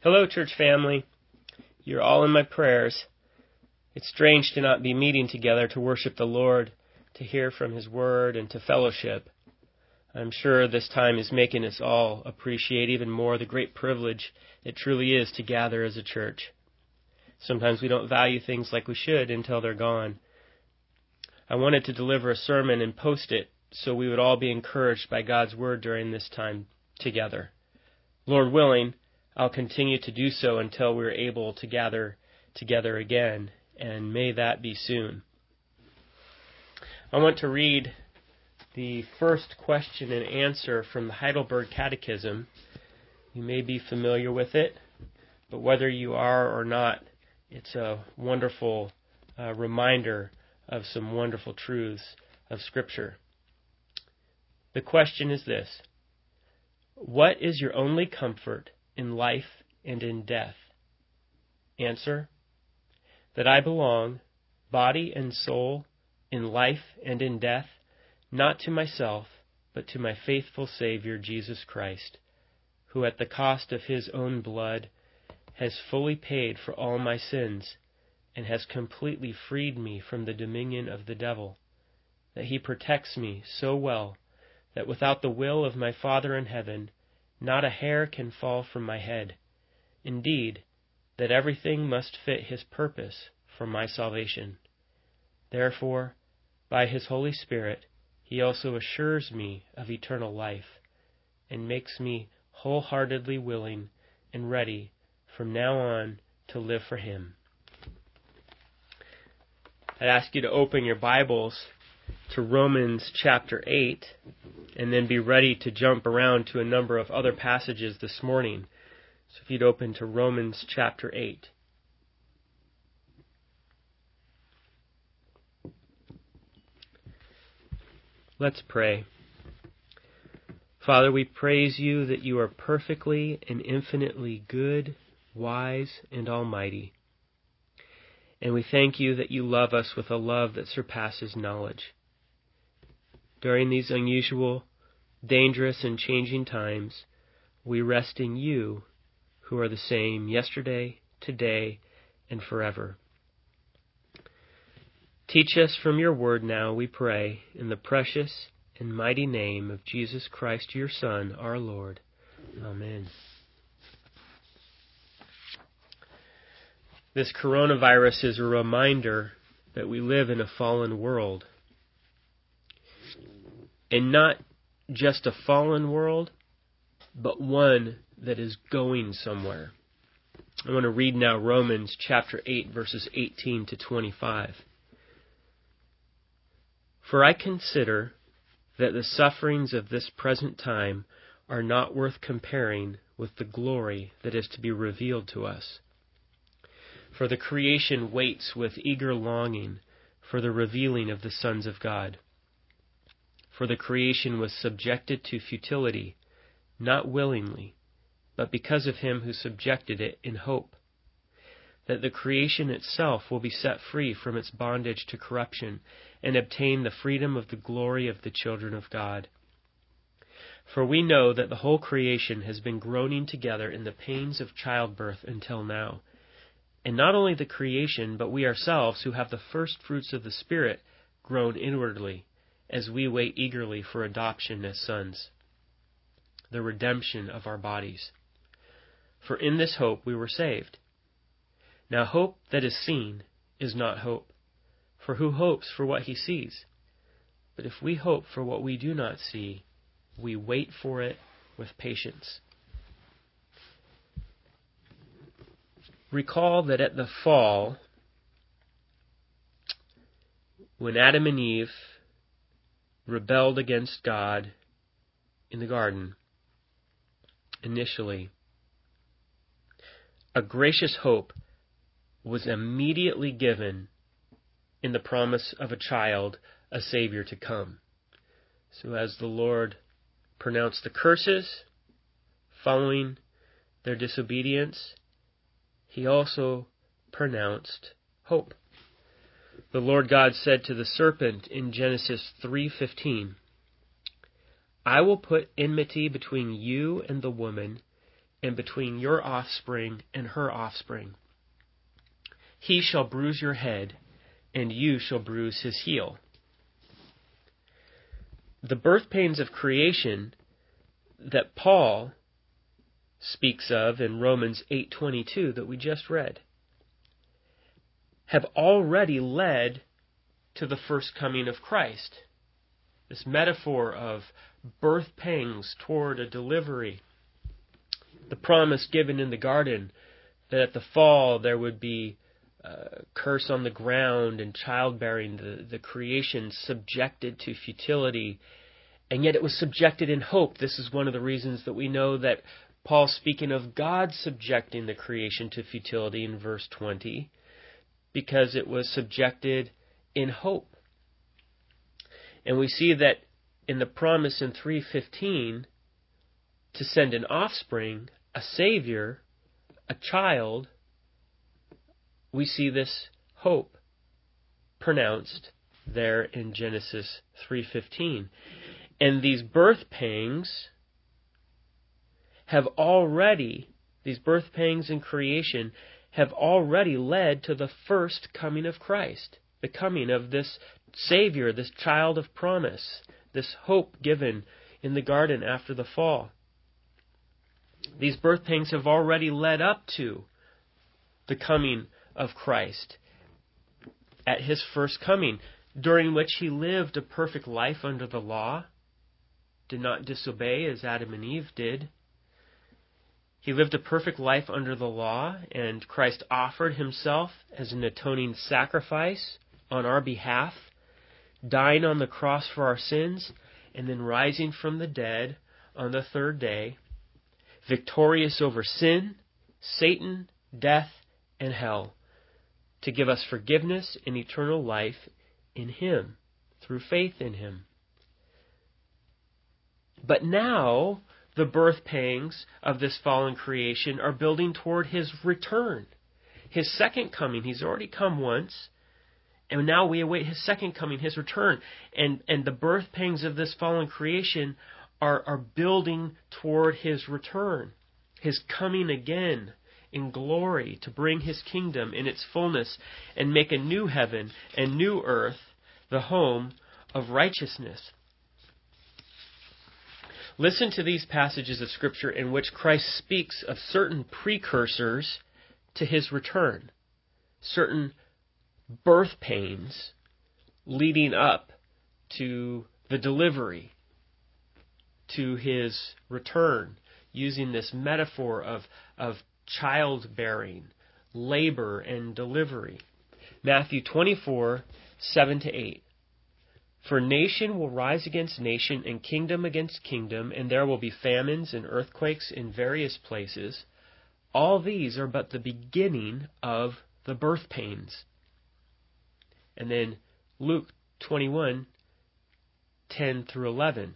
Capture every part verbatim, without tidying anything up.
Hello, church family. You're all in my prayers. It's strange to not be meeting together to worship the Lord, to hear from His Word, and to fellowship. I'm sure this time is making us all appreciate even more the great privilege it truly is to gather as a church. Sometimes we don't value things like we should until they're gone. I wanted to deliver a sermon and post it so we would all be encouraged by God's Word during this time together. Lord willing, I'll continue to do so until we're able to gather together again, and may that be soon. I want to read the first question and answer from the Heidelberg Catechism. You may be familiar with it, but whether you are or not, it's a wonderful uh, reminder of some wonderful truths of Scripture. The question is this: what is your only comfort in life and in death? Answer: that I belong, body and soul, in life and in death, not to myself, but to my faithful Savior Jesus Christ, who at the cost of His own blood has fully paid for all my sins, and has completely freed me from the dominion of the devil, that He protects me so well that without the will of my Father in heaven, not a hair can fall from my head. Indeed, that everything must fit His purpose for my salvation. Therefore, by His Holy Spirit, He also assures me of eternal life, and makes me wholeheartedly willing and ready from now on to live for Him. I'd ask you to open your Bibles to Romans chapter eight, and then be ready to jump around to a number of other passages this morning. So if you'd open to Romans chapter eight. Let's pray. Father, we praise You that You are perfectly and infinitely good, wise, and almighty. And we thank You that You love us with a love that surpasses knowledge. During these unusual, dangerous, and changing times, we rest in You, who are the same yesterday, today, and forever. Teach us from Your word now, we pray, in the precious and mighty name of Jesus Christ, Your Son, our Lord. Amen. This coronavirus is a reminder that we live in a fallen world. And not just a fallen world, but one that is going somewhere. I want to read now Romans chapter eight, verses eighteen to twenty-five. For I consider that the sufferings of this present time are not worth comparing with the glory that is to be revealed to us. For the creation waits with eager longing for the revealing of the sons of God. For the creation was subjected to futility, not willingly, but because of Him who subjected it in hope, that the creation itself will be set free from its bondage to corruption and obtain the freedom of the glory of the children of God. For we know that the whole creation has been groaning together in the pains of childbirth until now. And not only the creation, but we ourselves who have the first fruits of the Spirit groan inwardly, as we wait eagerly for adoption as sons, the redemption of our bodies. For in this hope we were saved. Now hope that is seen is not hope, for who hopes for what he sees? But if we hope for what we do not see, we wait for it with patience. Recall that at the fall, when Adam and Eve rebelled against God in the garden, initially, a gracious hope was immediately given in the promise of a child, a Savior to come. So as the Lord pronounced the curses following their disobedience, He also pronounced hope. The Lord God said to the serpent in Genesis three fifteen, I will put enmity between you and the woman, and between your offspring and her offspring. He shall bruise your head, and you shall bruise his heel. The birth pains of creation that Paul speaks of in Romans eight twenty-two that we just read have already led to the first coming of Christ. This metaphor of birth pangs toward a delivery. The promise given in the garden that at the fall there would be a curse on the ground and childbearing, the, the creation subjected to futility, and yet it was subjected in hope. This is one of the reasons that we know that Paul's speaking of God subjecting the creation to futility in verse twenty, because it was subjected in hope. And we see that in the promise in three fifteen to send an offspring, a Savior, a child, we see this hope pronounced there in Genesis three fifteen. And these birth pangs have already, these birth pangs in creation have already led to the first coming of Christ, the coming of this Savior, this child of promise, this hope given in the garden after the fall. These birth pangs have already led up to the coming of Christ at his first coming, during which he lived a perfect life under the law, did not disobey as Adam and Eve did. He lived a perfect life under the law, and Christ offered himself as an atoning sacrifice on our behalf, dying on the cross for our sins, and then rising from the dead on the third day, victorious over sin, Satan, death, and hell, to give us forgiveness and eternal life in him, through faith in him. But now, the birth pangs of this fallen creation are building toward his return, his second coming. He's already come once, and now we await his second coming, his return. And, and the birth pangs of this fallen creation are, are building toward his return, his coming again in glory to bring his kingdom in its fullness and make a new heaven and new earth the home of righteousness. Listen to these passages of Scripture in which Christ speaks of certain precursors to his return, certain birth pains leading up to the delivery, to his return, using this metaphor of, of childbearing, labor, and delivery. Matthew twenty-four, seven to eight. For nation will rise against nation, and kingdom against kingdom, and there will be famines and earthquakes in various places. All these are but the beginning of the birth pains. And then Luke twenty-one, ten through eleven.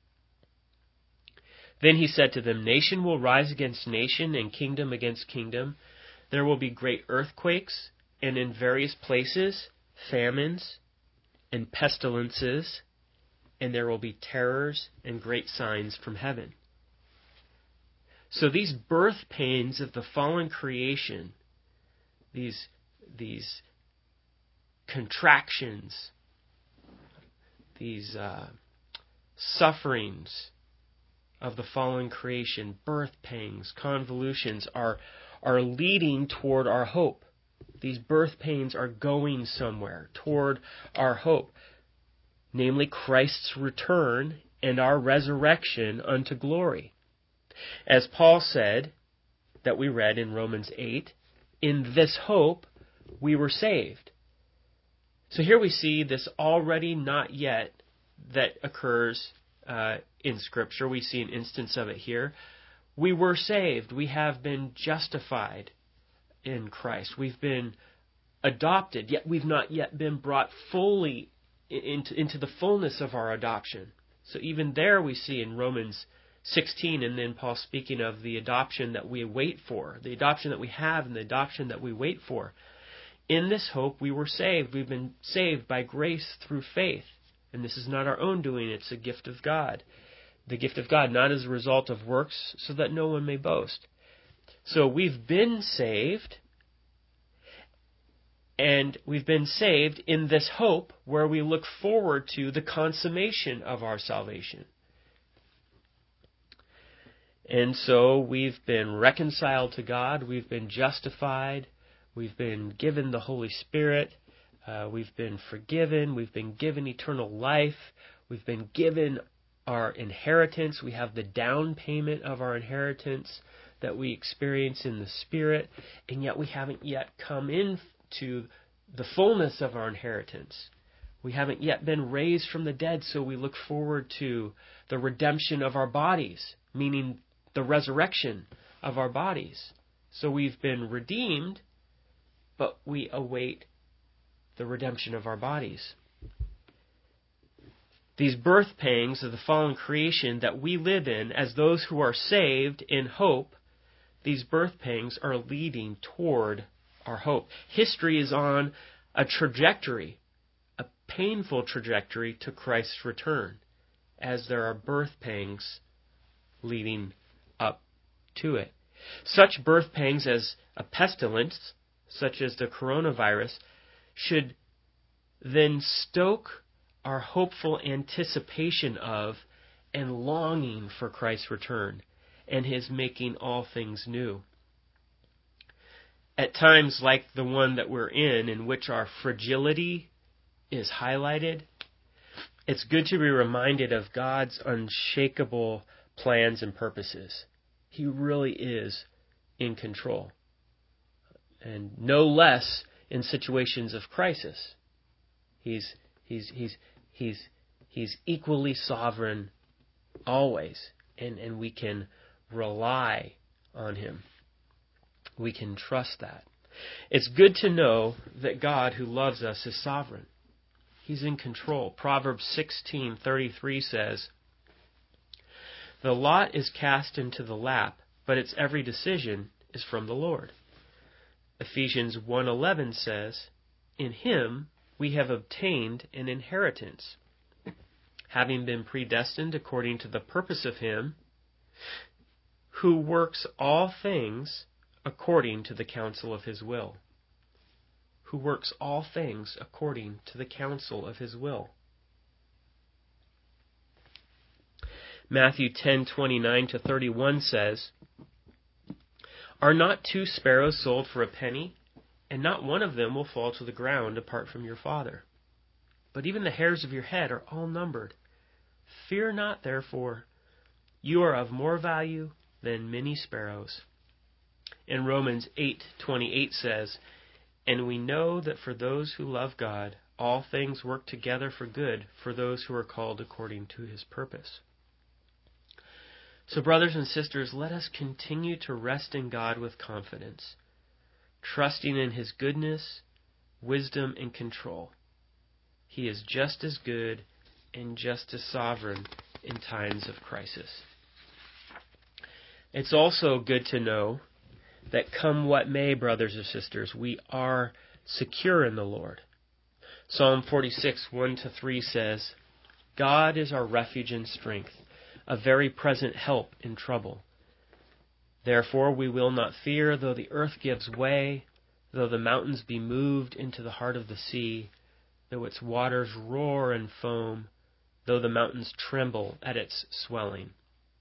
Then he said to them, nation will rise against nation, and kingdom against kingdom. There will be great earthquakes, and in various places famines and pestilences, and there will be terrors and great signs from heaven. So these birth pains of the fallen creation, these, these contractions, these uh, sufferings of the fallen creation, birth pangs, convolutions, are, are leading toward our hope. These birth pains are going somewhere toward our hope, namely Christ's return and our resurrection unto glory. As Paul said, that we read in Romans eight, in this hope we were saved. So here we see this already not yet that occurs uh, in Scripture. We see an instance of it here. We were saved. We have been justified in Christ. We've been adopted, yet we've not yet been brought fully into, into the fullness of our adoption. So even there we see in Romans sixteen, and then Paul speaking of the adoption that we wait for, the adoption that we have and the adoption that we wait for. In this hope we were saved. We've been saved by grace through faith. And this is not our own doing, it's a gift of God. the gift of God, not as a result of works, so that no one may boast. So we've been saved, and we've been saved in this hope where we look forward to the consummation of our salvation. And so we've been reconciled to God, we've been justified, we've been given the Holy Spirit, uh, we've been forgiven, we've been given eternal life, we've been given our inheritance, we have the down payment of our inheritance that we experience in the Spirit, and yet we haven't yet come into the fullness of our inheritance. We haven't yet been raised from the dead, so we look forward to the redemption of our bodies, meaning the resurrection of our bodies. So we've been redeemed, but we await the redemption of our bodies. These birth pangs of the fallen creation that we live in as those who are saved in hope, these birth pangs are leading toward our hope. History is on a trajectory, a painful trajectory to Christ's return, as there are birth pangs leading up to it. Such birth pangs as a pestilence, such as the coronavirus, should then stoke our hopeful anticipation of and longing for Christ's return and His making all things new. At times like the one that we're in, in which our fragility is highlighted, it's good to be reminded of God's unshakable plans and purposes. He really is in control. And no less in situations of crisis. He's he's he's he's he's equally sovereign always, and, and we can rely on Him. We can trust that. It's good to know that God, who loves us, is sovereign. He's in control. Proverbs sixteen thirty-three says, "The lot is cast into the lap, but its every decision is from the Lord." Ephesians one eleven says, "In Him we have obtained an inheritance, having been predestined according to the purpose of Him who works all things according to the counsel of His will." Who works all things according to the counsel of His will. Matthew ten twenty-nine to thirty-one says, "Are not two sparrows sold for a penny? And not one of them will fall to the ground apart from your Father. But even the hairs of your head are all numbered. Fear not, therefore, you are of more value than many sparrows." And Romans eight twenty-eight says, "And we know that for those who love God, all things work together for good for those who are called according to His purpose." So, brothers and sisters, let us continue to rest in God with confidence, trusting in His goodness, wisdom, and control. He is just as good and just as sovereign in times of crisis. It's also good to know that come what may, brothers or sisters, we are secure in the Lord. Psalm forty-six, one to three says, "God is our refuge and strength, a very present help in trouble. Therefore we will not fear, though the earth gives way, though the mountains be moved into the heart of the sea, though its waters roar and foam, though the mountains tremble at its swelling."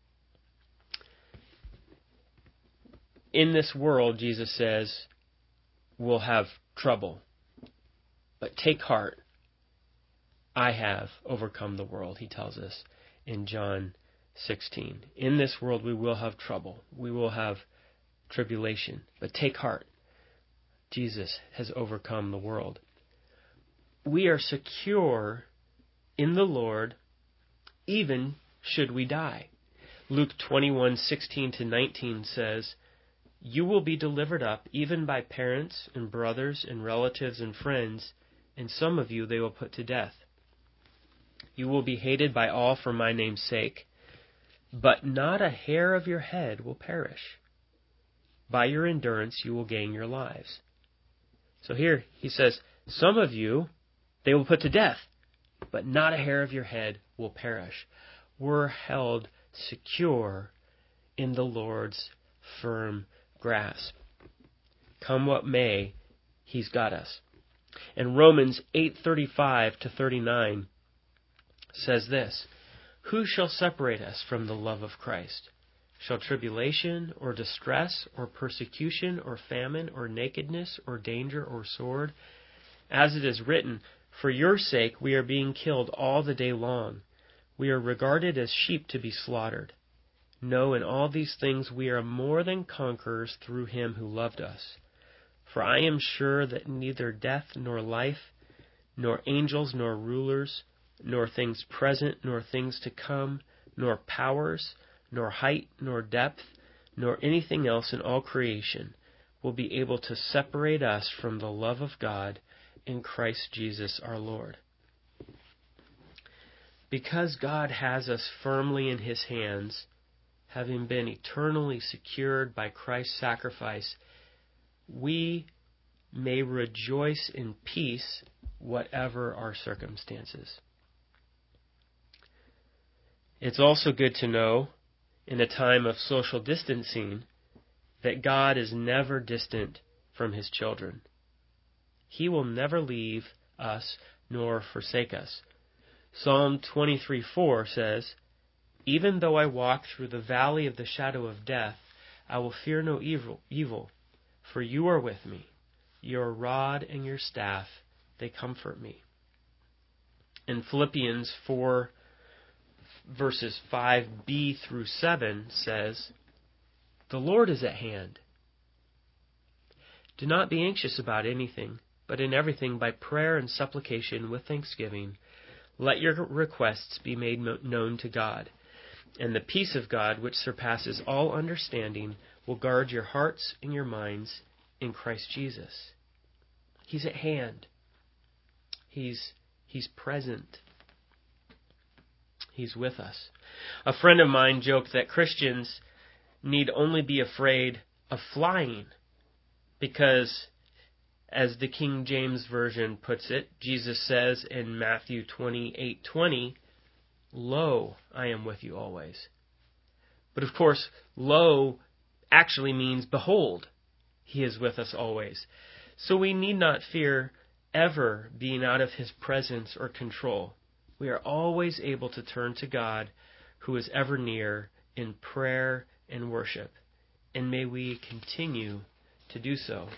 In this world, Jesus says, we'll have trouble. But take heart. I have overcome the world, He tells us in John sixteen. In this world we will have trouble. We will have tribulation. But take heart. Jesus has overcome the world. We are secure in the Lord even should we die. Luke twenty-one, sixteen to nineteen says, "You will be delivered up even by parents and brothers and relatives and friends, and some of you they will put to death. You will be hated by all for my name's sake, but not a hair of your head will perish. By your endurance you will gain your lives." So here he says, some of you they will put to death, but not a hair of your head will perish. We're held secure in the Lord's firm grasp. Come what may, He's got us. And Romans eight thirty-five to thirty-nine says this, "Who shall separate us from the love of Christ? Shall tribulation, or distress, or persecution, or famine, or nakedness, or danger, or sword? As it is written, for your sake we are being killed all the day long. We are regarded as sheep to be slaughtered. No, in all these things we are more than conquerors through Him who loved us. For I am sure that neither death nor life, nor angels nor rulers, nor things present nor things to come, nor powers, nor height nor depth, nor anything else in all creation will be able to separate us from the love of God in Christ Jesus our Lord." Because God has us firmly in His hands, having been eternally secured by Christ's sacrifice, we may rejoice in peace whatever our circumstances. It's also good to know, in a time of social distancing, that God is never distant from His children. He will never leave us nor forsake us. Psalm twenty-three four says, "Even though I walk through the valley of the shadow of death, I will fear no evil, evil, for you are with me. Your rod and your staff, they comfort me." In Philippians four, verses five b through seven says, "The Lord is at hand. Do not be anxious about anything, but in everything by prayer and supplication with thanksgiving, let your requests be made known to God. And the peace of God, which surpasses all understanding, will guard your hearts and your minds in Christ Jesus." He's at hand. He's, he's present. He's with us. A friend of mine joked that Christians need only be afraid of flying because, as the King James Version puts it, Jesus says in Matthew twenty-eight twenty, "Lo, I am with you always." But of course, lo actually means behold. He is with us always. So we need not fear ever being out of His presence or control. We are always able to turn to God, who is ever near, in prayer and worship. And may we continue to do so.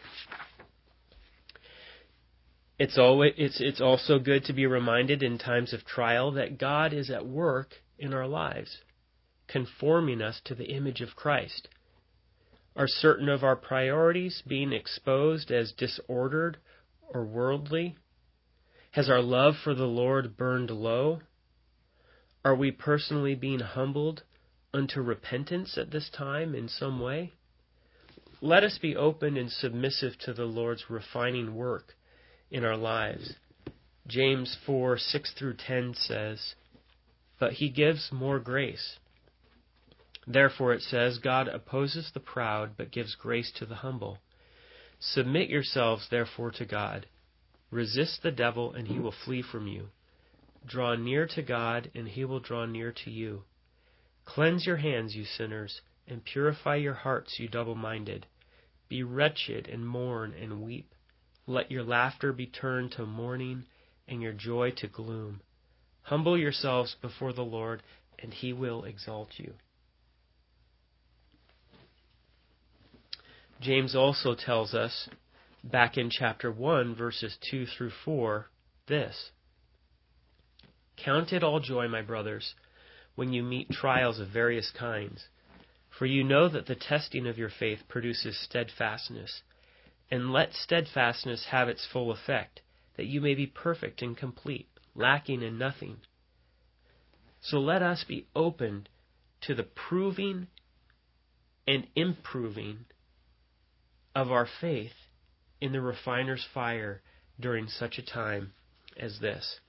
It's always it's it's also good to be reminded in times of trial that God is at work in our lives, conforming us to the image of Christ. Are certain of our priorities being exposed as disordered or worldly? Has our love for the Lord burned low? Are we personally being humbled unto repentance at this time in some way? Let us be open and submissive to the Lord's refining work in our lives. James four, six through ten says, "But He gives more grace. Therefore it says, God opposes the proud, but gives grace to the humble. Submit yourselves therefore to God. Resist the devil, and he will flee from you. Draw near to God, and He will draw near to you. Cleanse your hands, you sinners, and purify your hearts, you double-minded. Be wretched, and mourn, and weep. Let your laughter be turned to mourning, and your joy to gloom. Humble yourselves before the Lord, and He will exalt you." James also tells us, back in chapter one, verses two through four, this: "Count it all joy, my brothers, when you meet trials of various kinds, for you know that the testing of your faith produces steadfastness. And let steadfastness have its full effect, that you may be perfect and complete, lacking in nothing. So let us be open to the proving and improving of our faith in the refiner's fire during such a time as this."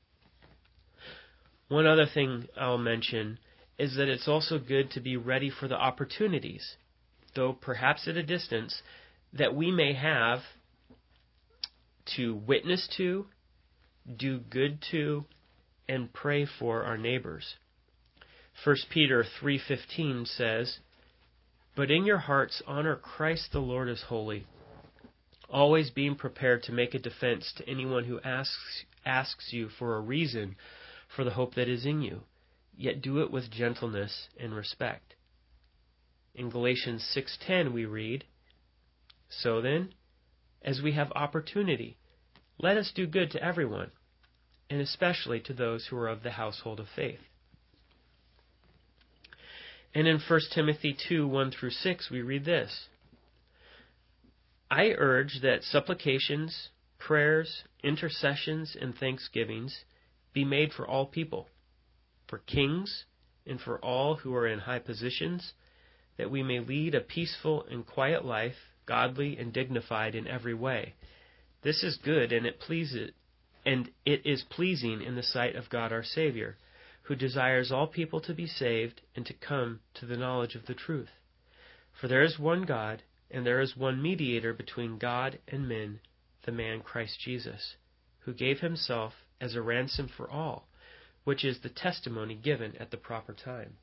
One other thing I'll mention is that it's also good to be ready for the opportunities, though perhaps at a distance, that we may have to witness to, do good to, and pray for our neighbors. First Peter three fifteen says, "But in your hearts honor Christ the Lord as holy, always being prepared to make a defense to anyone who asks asks you for a reason for the hope that is in you, yet do it with gentleness and respect." In Galatians six ten we read, "So then, as we have opportunity, let us do good to everyone, and especially to those who are of the household of faith." And in First Timothy two one through six we read this, "I urge that supplications, prayers, intercessions, and thanksgivings be made for all people, for kings, and for all who are in high positions, that we may lead a peaceful and quiet life, godly and dignified in every way. This is good, and it pleases, and it is pleasing in the sight of God our Savior, who desires all people to be saved and to come to the knowledge of the truth. For there is one God, and there is one mediator between God and men, the man Christ Jesus, who gave himself as a ransom for all, which is the testimony given at the proper time."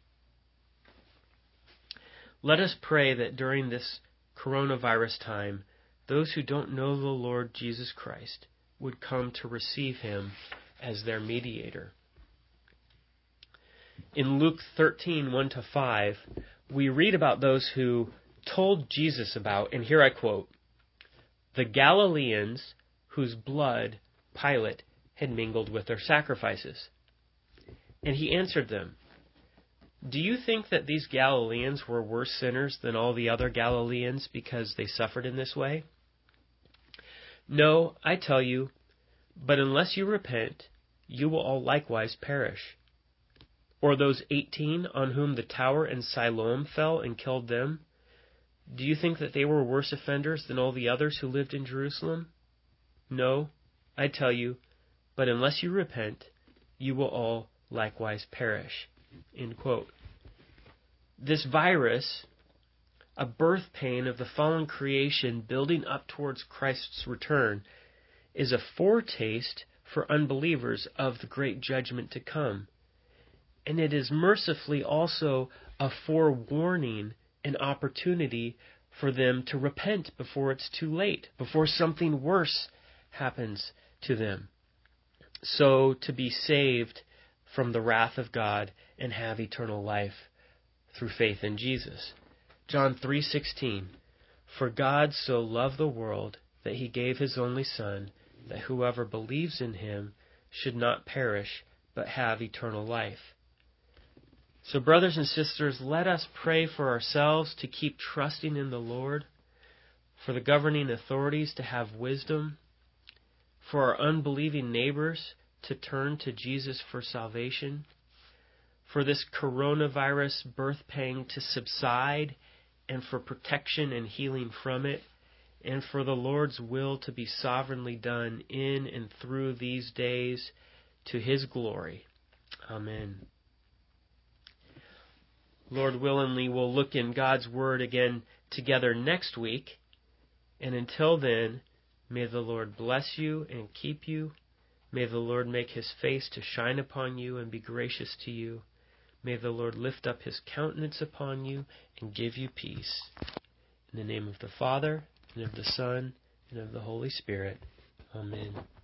Let us pray that during this coronavirus time, those who don't know the Lord Jesus Christ would come to receive him as their mediator. In Luke thirteen one to five, we read about those who told Jesus about, and here I quote, "the Galileans whose blood Pilate had mingled with their sacrifices. And he answered them, 'Do you think that these Galileans were worse sinners than all the other Galileans because they suffered in this way? No, I tell you, but unless you repent, you will all likewise perish. Or those eighteen on whom the tower in Siloam fell and killed them, do you think that they were worse offenders than all the others who lived in Jerusalem? No, I tell you, but unless you repent, you will all likewise perish." End quote. This virus, a birth pain of the fallen creation building up towards Christ's return, is a foretaste for unbelievers of the great judgment to come. And it is mercifully also a forewarning, an opportunity for them to repent before it's too late, before something worse happens to them, so to be saved from the wrath of God and have eternal life through faith in Jesus. John three sixteen, "For God so loved the world that he gave his only Son, that whoever believes in him should not perish, but have eternal life." So, brothers and sisters, let us pray for ourselves to keep trusting in the Lord, for the governing authorities to have wisdom, for our unbelieving neighbors to turn to Jesus for salvation, for this coronavirus birth pang to subside and for protection and healing from it, and for the Lord's will to be sovereignly done in and through these days to his glory. Amen. Lord willingly, we'll look in God's Word again together next week. And until then, may the Lord bless you and keep you. May the Lord make his face to shine upon you and be gracious to you. May the Lord lift up his countenance upon you and give you peace. In the name of the Father, and of the Son, and of the Holy Spirit. Amen.